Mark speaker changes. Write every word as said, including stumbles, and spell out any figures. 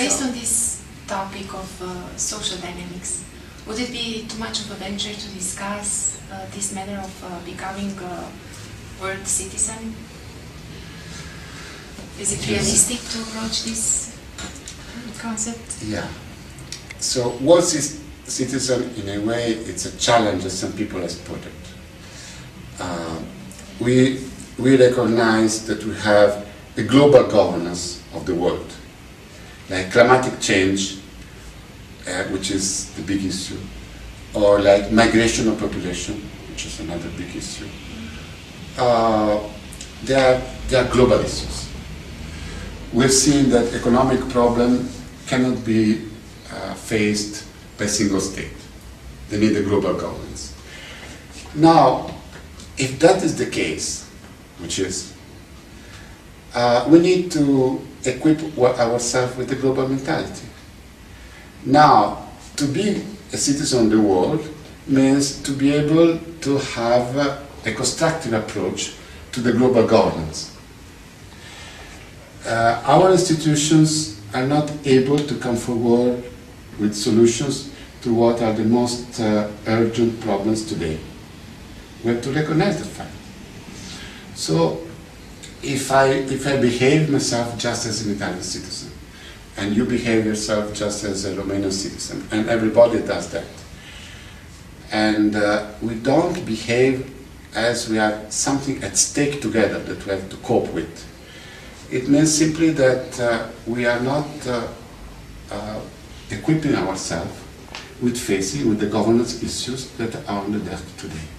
Speaker 1: Based
Speaker 2: so,
Speaker 1: on this topic of uh, social dynamics, would it be too much of a venture to discuss uh, this matter of uh, becoming a world citizen? Is it realistic to approach this concept?
Speaker 3: Yeah. So, world citizen, in a way, it's a challenge, as some people have put it. Uh, we, we recognize that we have a global governance of the world, like climatic change, uh, which is the big issue, or like migration of population, which is another big issue. Uh, they are, they are global issues. We've seen that economic problem cannot be uh, faced by a single state. They need a global governance. Now, if that is the case, which is, uh, we need to equip ourselves with a global mentality. Now, to be a citizen of the world means to be able to have a constructive approach to the global governance. Uh, our institutions are not able to come forward with solutions to what are the most uh, urgent problems today. We have to recognize the fact. So, if I, if I behave myself just as an Italian citizen, and you behave yourself just as a Romanian citizen, and everybody does that, and uh, we don't behave as we have something at stake together that we have to cope with, it means simply that uh, we are not uh, uh, equipping ourselves with facing with the governance issues that are on the desk today.